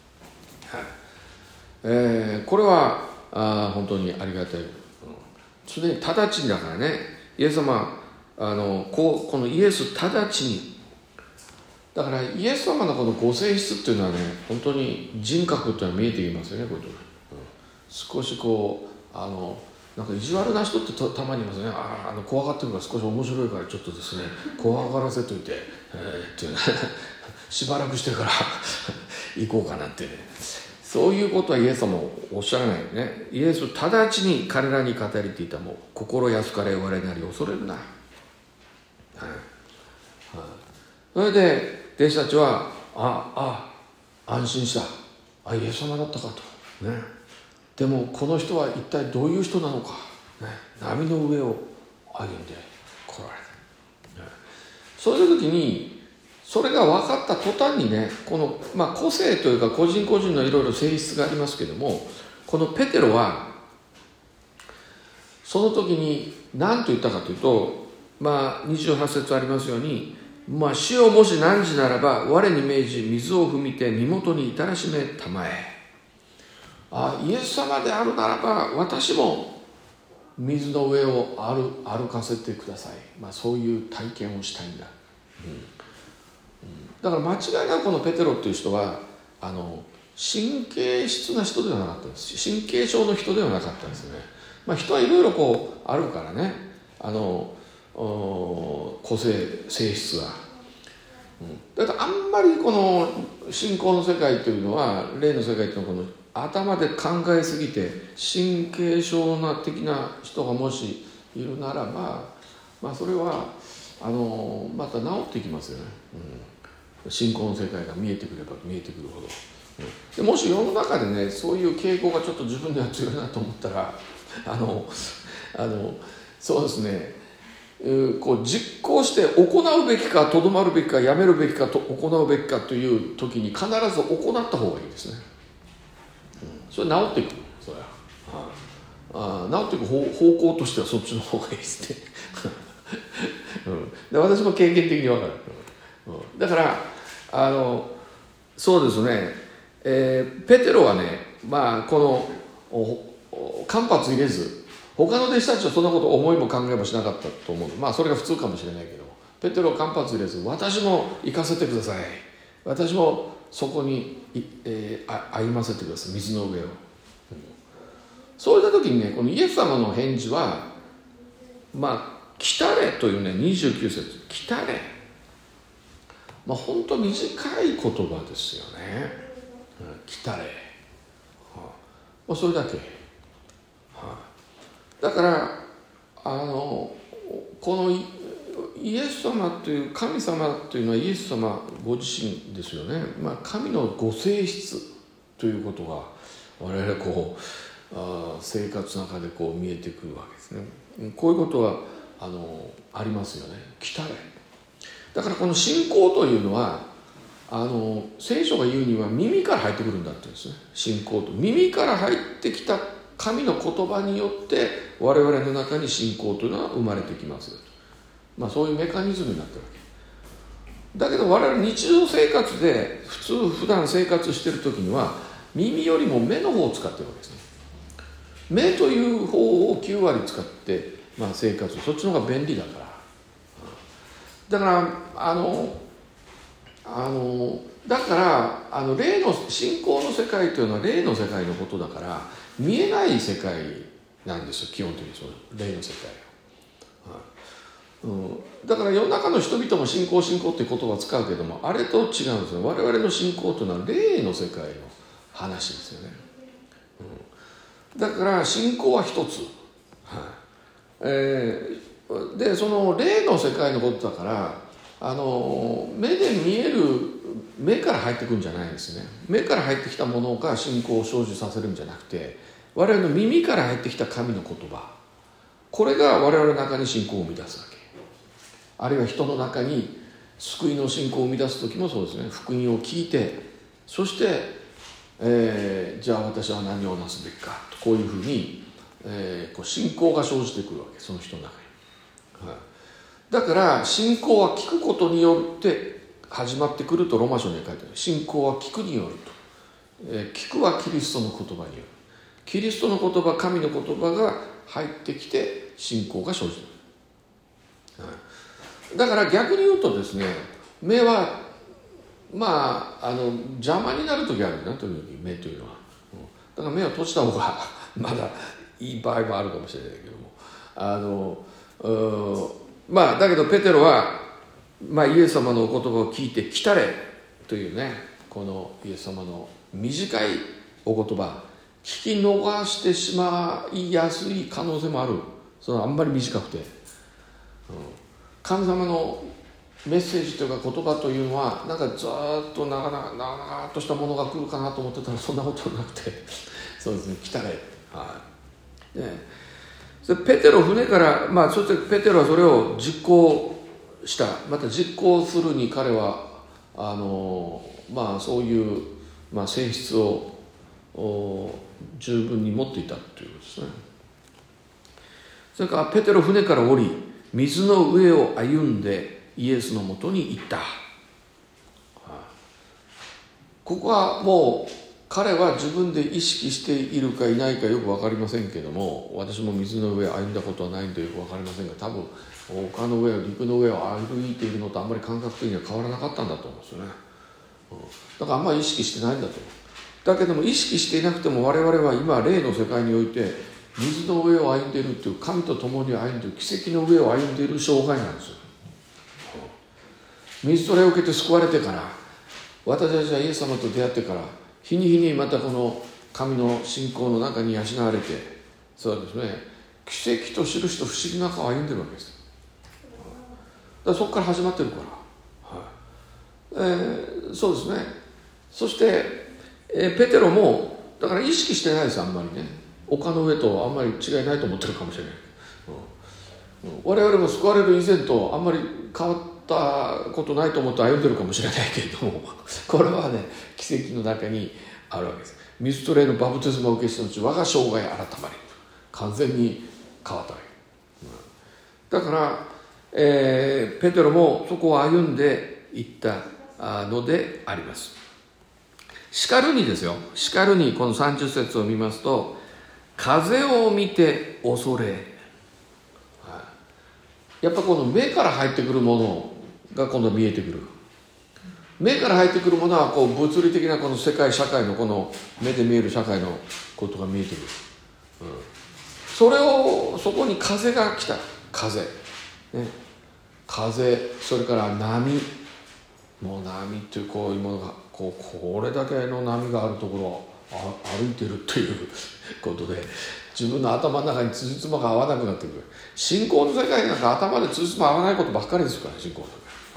これは本当にありがたい。常に直ちにだからね、イエス様このイエス直ちにだから、イエス様のこのご性質っていうのはね、本当に人格っていうのは見えてきますよね、これ、少しこうなんか意地悪な人ってたまにいますね。怖がってるから少し面白いからちょっとですね怖がらせといて、っていうしばらくしてから行こうかなってね、そういうことはイエス様もおっしゃらないよね。イエス直ちに彼らに語りていた。もう心安かれ我なり恐れるな、それで弟子たちは安心した。イエス様だったかとね。でもこの人は一体どういう人なのか、ね、波の上を歩んで来られた、ね、そういう時にそれが分かった途端にね、この、個性というか個人個人のいろいろ性質がありますけども、このペテロはその時に何と言ったかというと、28節ありますように、主よもし汝ならば我に命じ水を踏みて身元に至らしめたまえ。イエス様であるならば私も水の上を歩かせてください。そういう体験をしたいんだ、だから間違いなくこのペテロっていう人は神経質な人ではなかったんです。神経症の人ではなかったんですよね。人はいろいろこうあるからね、個性性質が、だからあんまりこの信仰の世界というのは、霊の世界というのはこの頭で考えすぎて神経症な的な人がもしいるならば、それはまた治っていきますよね、信仰の世界が見えてくれば見えてくるほど、でもし世の中でねそういう傾向がちょっと自分では強いなと思ったらそうですね、こう実行して行うべきかとどまるべきかやめるべきかと行うべきかという時に必ず行った方がいいですね。それ治っていく、それは治っていく方向としてはそっちの方がいいですね、で私も経験的に分かる、だからそうですね、ペテロはね、この間髪入れず他の弟子たちはそんなこと思いも考えもしなかったと思う。それが普通かもしれないけど、ペテロは間髪入れず私も行かせてください、私もそこに歩ませてください、水の上を、そういった時にね、このイエス様の返事は来たれというね、29節来たれ、本当短い言葉ですよね、来たれ、それだけ、だからこのイエス様という神様というのはイエス様ご自身ですよね。神のご性質ということが我々こう生活の中でこう見えてくるわけですね。こういうことはありますよね。来たれ。だからこの信仰というのは聖書が言うには耳から入ってくるんだって言うんですね。信仰と耳から入ってきた神の言葉によって我々の中に信仰というのは生まれてきますよと、そういうメカニズムになってるわけだけど、我々日常生活で普段生活している時には耳よりも目の方を使ってるわけですね。目という方を9割使って、生活、そっちの方が便利だから、だから霊の信仰の世界というのは霊の世界のことだから見えない世界なんですよ、基本的にその霊の世界は、だから世の中の人々も信仰っていう言葉を使うけども、あれと違うんですよ。我々の信仰というのは霊の世界の話ですよね、だから信仰は一つ、でその霊の世界のことだから目で見える目から入ってくるんじゃないんですね。目から入ってきたものが信仰を生じさせるんじゃなくて、我々の耳から入ってきた神の言葉、これが我々の中に信仰を生み出すわけ。あるいは人の中に救いの信仰を生み出す時もそうですね。福音を聞いて、そして、じゃあ私は何をなすべきかと、こういうふうに、こう信仰が生じてくるわけ、その人の中に、だから信仰は聞くことによって始まってくるとローマ書に書いてある。信仰は聞くによると、聞くはキリストの言葉による。キリストの言葉、神の言葉が入ってきて信仰が生じる、だから逆に言うとですね、目は邪魔になる時あるなという目というのは、だから目を閉じた方がまだいい場合もあるかもしれないけども、まあだけどペテロは、まあ、イエス様のお言葉を聞いて来たれというね、このイエス様の短いお言葉、聞き逃してしまいやすい可能性もある。そのあんまり短くて、神様のメッセージというか言葉というのはなんかずっと長々としたものが来るかなと思ってたら、そんなことなくてそうですね、来たれ、はいね、それペテロ船から、まあ、そしてペテロはそれを実行した。また実行するに彼はまあ、そういう、まあ、性質を十分に持っていたということですね。それからペテロ船から降り、水の上を歩んでイエスのもとに行った。ここはもう彼は自分で意識しているかいないかよく分かりませんけども、私も水の上を歩んだことはないのでよく分かりませんが、多分丘の上を陸の上を歩いているのとあんまり感覚的には変わらなかったんだと思うんですよね。だからあんまり意識してないんだと。だけども意識していなくても我々は今霊の世界において水の上を歩んでいるという、神と共に歩んでいる奇跡の上を歩んでいる生涯なんですよ。水トレを受けて救われてから、私たちはイエス様と出会ってから日に日にまたこの神の信仰の中に養われて、そうですね、奇跡と印と不思議の中を歩んでるわけです。だからそこから始まってるから、そうですね。そして、ペテロもだから意識してないです、あんまりね。丘の上とあんまり違いないと思ってるかもしれない、我々も救われる以前とあんまり変わったことないと思って歩んでるかもしれないけれども、これはね、奇跡の中にあるわけです。水と霊のバプテスマを受けした後、我が生涯改まり、完全に変わったわけ、だから、ペテロもそこを歩んでいったのであります。しかるにですよ、しかるにこの30節を見ますと、風を見て恐れ、やっぱこの目から入ってくるものが今度見えてくる。目から入ってくるものはこう物理的なこの世界社会のこの目で見える社会のことが見えてくる、そこに風が来た。風、ね、風、それから波、もう波っていうこういうものがこれだけの波があるところを歩いてるということで、自分の頭の中に辻褄が合わなくなってくる。信仰の世界なんか頭で辻褄合わないことばっかりですから、信仰の世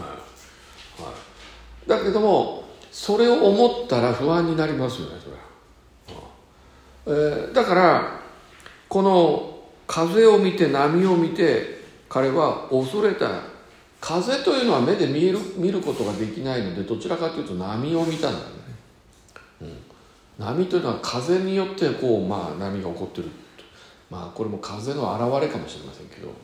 界、だけどもそれを思ったら不安になりますよね、それは。だからこの風を見て波を見て彼は恐れた。風というのは目で見ることができないので、どちらかというと波を見たんだよね、波というのは風によってこう、まあ、波が起こってる、まあこれも風の現れかもしれませんけど、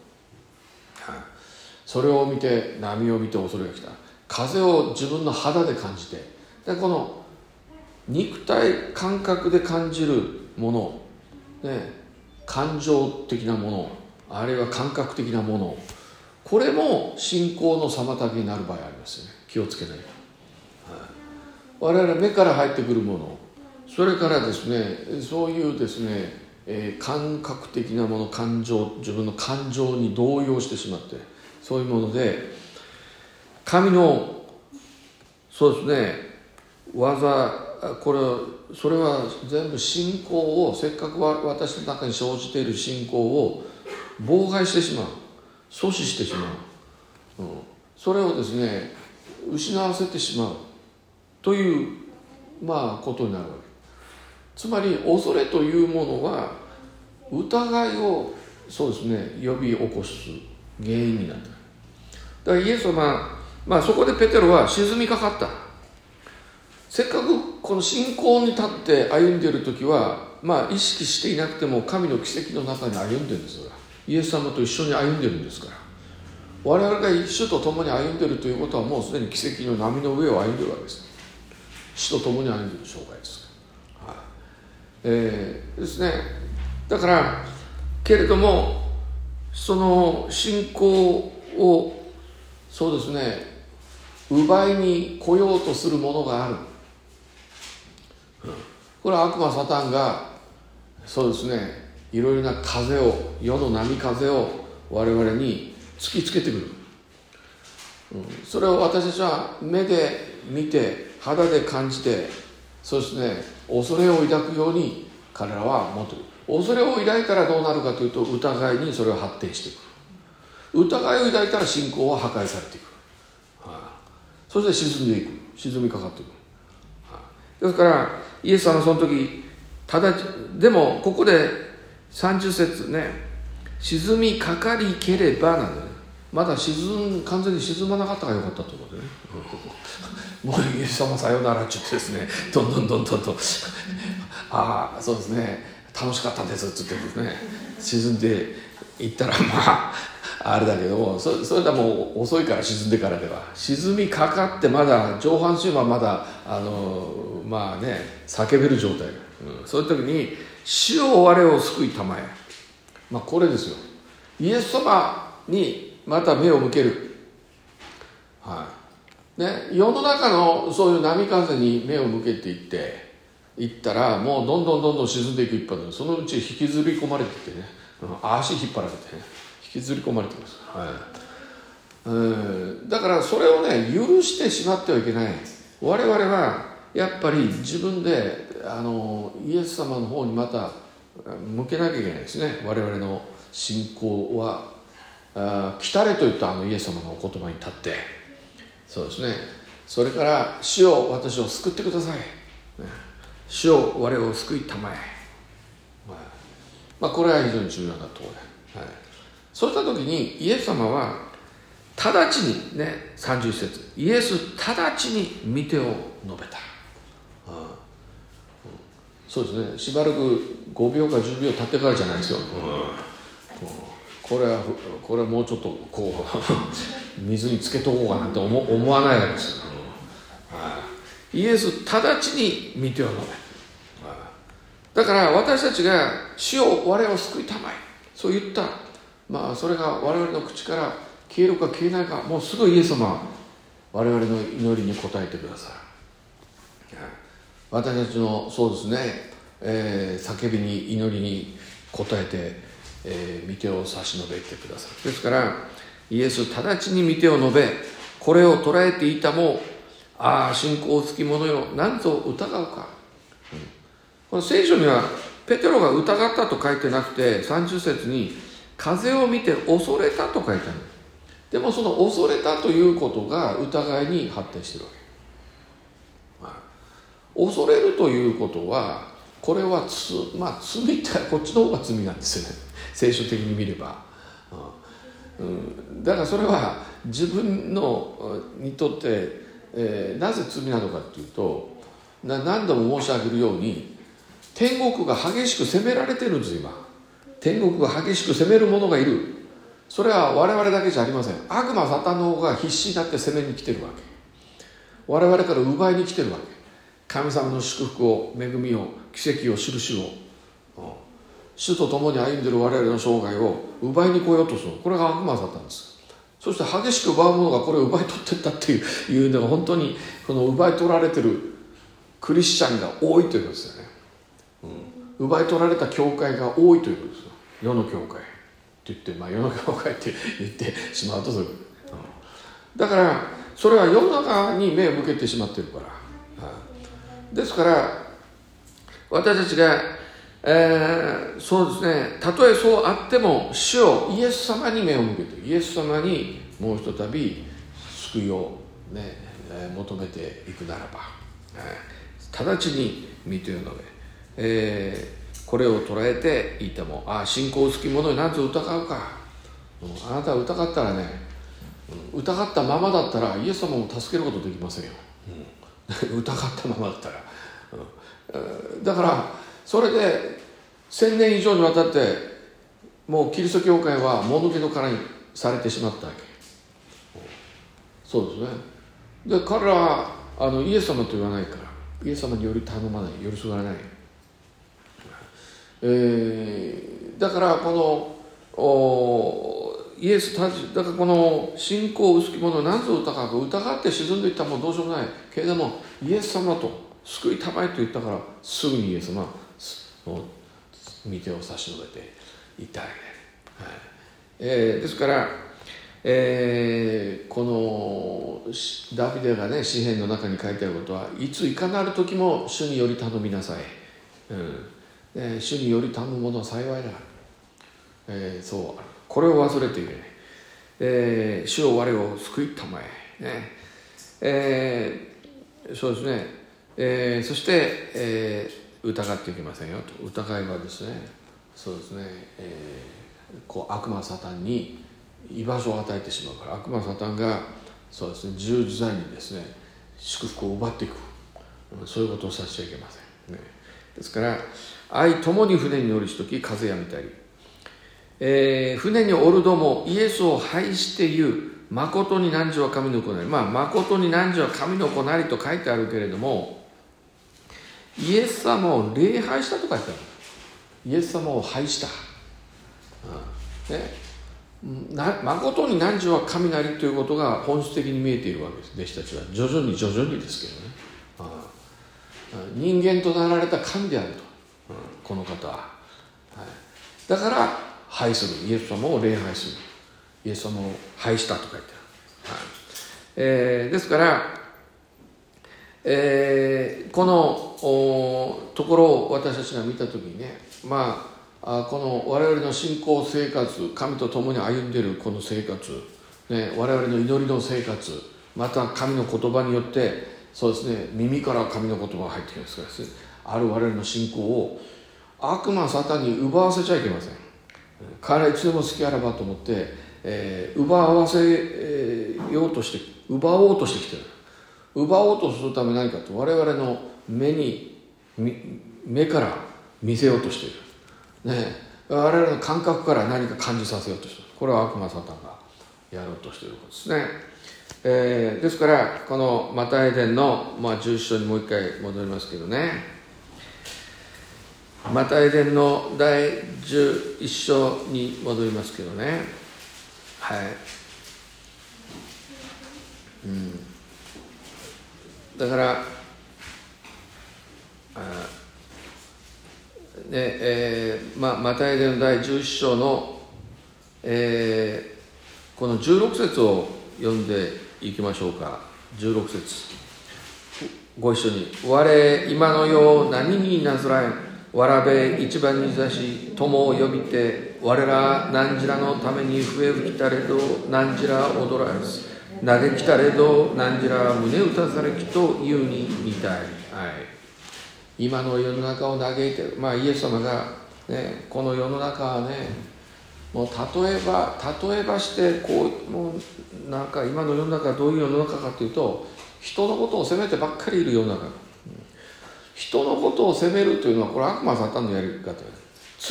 それを見て波を見て恐れが来た。風を自分の肌で感じて、でこの肉体感覚で感じるもの、ね、感情的なもの、あるいは感覚的なもの、これも信仰の妨げになる場合ありますよね。気をつけないと、我々目から入ってくるもの、それからですね、そういうですね、感覚的なもの、感情、自分の感情に動揺してしまって、そういうもので神のそうですね技、それは全部信仰を、せっかく私の中に生じている信仰を妨害してしまう、阻止してしまう、それをですね失わせてしまうという、まあ、ことになるわけ。つまり恐れというものは疑いをそうですね呼び起こす原因になった。だからイエスは、まあ、そこでペテロは沈みかかった。せっかくこの信仰に立って歩んでいる時は、まあ、意識していなくても神の奇跡の中に歩んでるんですから、イエス様と一緒に歩んでるんですから、我々が主と共に歩んでいるということはもうすでに奇跡の波の上を歩んでいるわけです。主と共に歩んでいる生涯です。ですね。だからけれどもその信仰をそうですね奪いに来ようとするものがある、これは悪魔サタンがそうですね、 いろいろな風を、世の波風を我々に突きつけてくる、それを私たちは目で見て肌で感じて、そしてね、恐れを抱くように彼らは持っている。恐れを抱いたらどうなるかというと、疑いにそれを発展していく。疑いを抱いたら信仰は破壊されていく、そして沈んでいく、沈みかかっていく、ですからイエス様はその時でもここで30節ね、沈みかかりければなんだね。まだ完全に沈まなかったからよかったということでねもうイエス様さようならって言ってですね、どんどんああそうですね、楽しかったですって言ってですね、沈んでいったらあれだけども、それはもう遅いから、沈んでからでは。沈みかかってまだ上半身はまだ叫べる状態、そういう時に主よ我を救いたまえ、これですよ。イエス様にまた目を向ける、世の中のそういう波風に目を向けていったら、もうどんどん沈んでいく一方で、そのうち引きずり込まれていってね、足引っ張られてね、引きずり込まれてます、だからそれをね、許してしまってはいけない。我々はやっぱり自分でイエス様の方にまた向けなきゃいけないですね。我々の信仰は来たれといったイエス様のお言葉に立って、そうですね、それから主よ私を救ってください、主よ我を救いたまえ、これは非常に重要なところで、そういった時にイエス様は直ちにね、31節、イエス直ちに御手を述べた、そうですね、しばらく5秒か10秒経ってからじゃないですよ、これはもうちょっとこう水につけとこうかなんて思わないわけですよ、イエス直ちに御手を述べ、だから私たちが主よ我を救いたまえ、そう言った、それが我々の口から消えるか消えないか、もうすぐイエス様は我々の祈りに応えてください。私たちのそうですね、叫びに祈りに応えて、御手を差し伸べてください。ですからイエス直ちに御手を述べ、これを捉えていたも、信仰つき者よ、なんぞ疑うか、この聖書にはペテロが疑ったと書いてなくて、30節に風を見て恐れたと書いてある。でもその恐れたということが疑いに発展しているわけ。恐れるということは、これは罪ってこっちの方が罪なんですよね、聖書的に見れば。だからそれは自分にとって、なぜ罪なのかというと、何度も申し上げるように、天国が激しく責められてるんです今。天国が激しく責める者がいる。それは我々だけじゃありません。悪魔サタンの方が必死になって責めに来てるわけ。我々から奪いに来てるわけ。神様の祝福を、恵みを、奇跡を、印を、主と共に歩んでいる我々の生涯を奪いに来ようとする。これが悪魔サタンです。そして激しく奪う者がこれを奪い取っていったっていうのが、本当にこの奪い取られてるクリスチャンが多いということですよね。奪い取られた教会が多いということですよ。世の教会って言って、世の教会って言ってしまうとそういうこと、だからそれは世の中に目を向けてしまっているから、ですから私たちが、そうですね、たとえそうあっても、主よイエス様に目を向けて、イエス様にもうひとたび救いを、求めていくならば、直ちに御手を述べ、これを捉えていても、信仰つき者に何ぞ疑うか、あなたは疑ったらね、疑ったままだったらイエス様も助けることできませんよ、疑ったままだったら、だからそれで1000年以上にわたってもうキリスト教会はもぬけの殻にされてしまったわけ。そうですね。で彼らはイエス様と言わないから、イエス様により頼まない、よりすがらない、だからこのイエスたち、だからこの信仰薄き者を何ぞ疑うか、疑って沈んでいったらもうどうしようもないけれども、イエス様と救いたまえと言ったから、すぐにイエス様は御手を差し伸べていたわけで、ですから、このダビデがね詩篇の中に書いてあることは、いついかなる時も主により頼みなさい、主により頼む者は幸いだ、そうこれを忘れていけない、主を我を救いたまえ、そうですね、そして、疑っていけませんよと。疑いはですね、そうですね、こう悪魔サタンに居場所を与えてしまうから、悪魔サタンがそうですね、十字架にですね祝福を奪っていく、そういうことをさせちゃいけません、ですから愛ともに船に乗るしとき風やみたり、船におるどもイエスを拝して言う、誠に汝は神の子なり、誠に汝は神の子なりと書いてあるけれども、イエス様を礼拝したと書いてある。イエス様を拝した、誠に汝は神なりということが本質的に見えているわけです。弟子たちは徐々にですけどね、人間となられた神であると、この方は、だから拝する、イエス様を礼拝する、イエス様を拝したと書いてある、ですから、このところを私たちが見たときにね、この我々の信仰生活、神と共に歩んでいるこの生活、我々の祈りの生活、また神の言葉によって、そうですね、耳から神の言葉が入ってきますからですね、ある我々の信仰を悪魔サタンに奪わせちゃいけません。彼はいつでも好きあらばと思って、奪おうとしてきている。奪おうとするため何かと、我々の目から見せようとしている、我々の感覚から何か感じさせようとしている。これは悪魔サタンがやろうとしていることですね。ですからこのマタイ伝の、11章にもう一回戻りますけどね、マタイ伝の第11章に戻りますけどね、だからマタイ伝の第11章の、この16節を読んでいきましょうか。16節ご一緒に。我今の世何になずらえ、わらべ一番に座し友を呼びて、我ら何らのために笛吹きたれど何ら踊らず、嘆きたれど何ら胸打たされきというに似たい。今の世の中を嘆いてる、イエス様が、この世の中はね、もう例えばしてこう、もうなんか今の世の中はどういう世の中かというと、人のことを責めてばっかりいる世の中、人のことを責めるというのはこれ悪魔サタンのやり方です。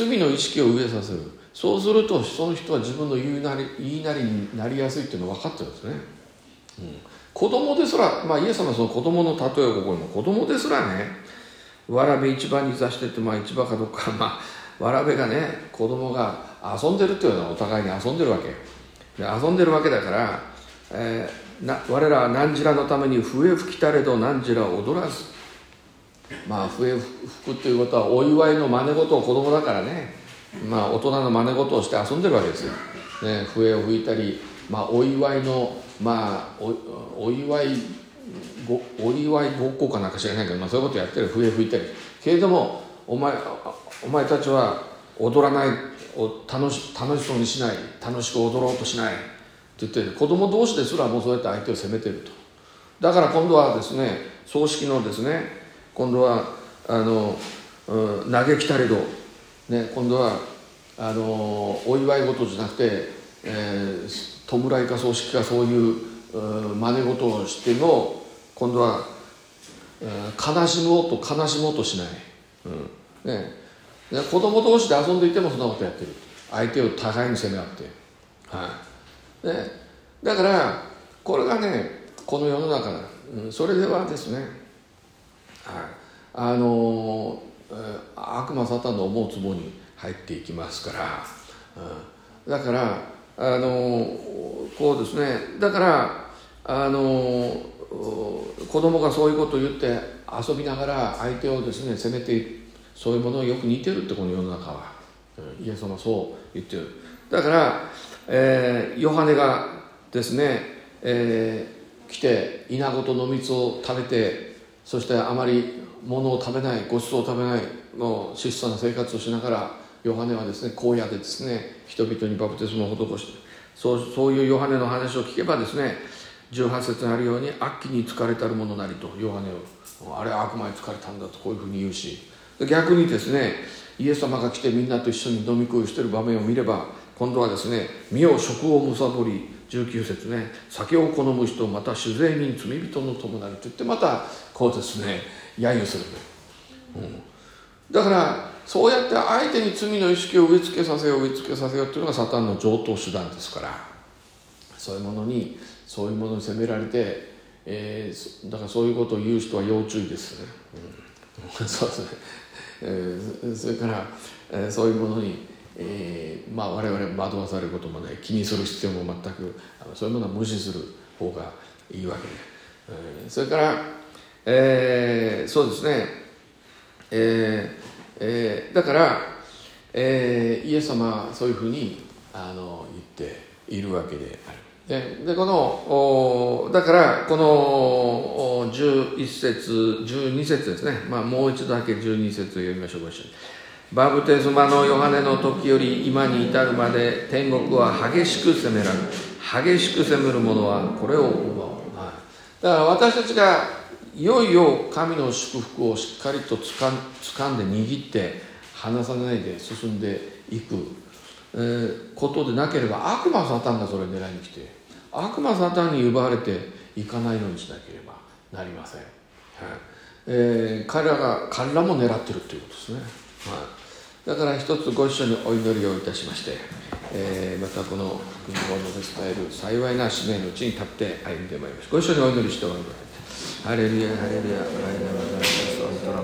罪の意識を植えさせる。そうするとその人は自分の言いなりになりやすいというのが分かってるんですね、子供ですら、イエス様はその子供の例えをここにも、子供ですらね、わらべ一番に座してって、市場かどっか、わらべがね、子供が遊んでるっていうのはお互いに遊んでるわけで、遊んでるわけだから、我らは何らのために笛吹きたれど何ら踊らず、笛吹くっていうことはお祝いの真似事を子供だからね、大人の真似事をして遊んでるわけですよ、笛を吹いたり、お祝いのお祝いごっこかなんか知らないけど、そういうことやってる、笛吹いたり、けれどもお前たちは踊らない、楽しそうにしない、楽しく踊ろうとしないって言って、子供同士ですらもうそうやって相手を責めてると。だから今度はですね、葬式のですね、今度は嘆きたれど、今度はお祝い事じゃなくて、弔いか葬式かそういう真似事をしても、今度は、悲しもうとしない、子供同士で遊んでいてもそんなことやってる。相手を互いに責め合って、だからこれがね、この世の中だ、それではですね、悪魔サタンの思う壺に入っていきますから、だからこうですね、だから子供がそういうことを言って遊びながら相手をですね責めている、 そういうものをよく似てるって、この世の中は。イエス様はそう言ってる。だから、ヨハネがですね、来てイナゴと野蜜を食べて、そしてあまり物を食べない、ごちそうを食べない、もう質素な生活をしながら、ヨハネはですね、荒野でですね、人々にバプテスマを施して、そういうヨハネの話を聞けばですね、18節にあるように、悪鬼に疲れたる者なりと、ヨハネを、あれは悪魔に疲れたんだと、こういうふうに言うし、逆にですね、イエス様が来てみんなと一緒に飲み食いしている場面を見れば、今度はですね、身を食をむさぼり、19節ね、酒を好む人、また酒税人、罪人の友なりと言って、またこうですね、揶揄する、だからそうやって相手に罪の意識を植え付けさせようっていうのがサタンの常套手段ですから、そういうものに責められて、だからそういうことを言う人は要注意ですね、そうですね、それから、そういうものに、我々惑わされることもない、気にする必要も全く、そういうものは無視する方がいいわけで、それから、そうですね、だから、イエス様はそういうふうに言っているわけである。でだからこの11節12節ですね、もう一度だけ12節を読みましょう。ご一緒に。バプテスマのヨハネの時より今に至るまで天国は激しく責められる。激しく責める者はこれを奪う。だから私たちがいよいよ神の祝福をしっかりと掴んで握って離さないで進んでいく、ことでなければ、悪魔サタンがそれを狙いに来て、悪魔サタンに奪われていかないようにしなければなりません。彼らも狙ってるということですね。だから一つご一緒にお祈りをいたしまして、またこの福音を述べ伝える幸いな使命のうちに立って歩んでまいります。ご一緒にお祈りしております。ハレルヤハレルヤ。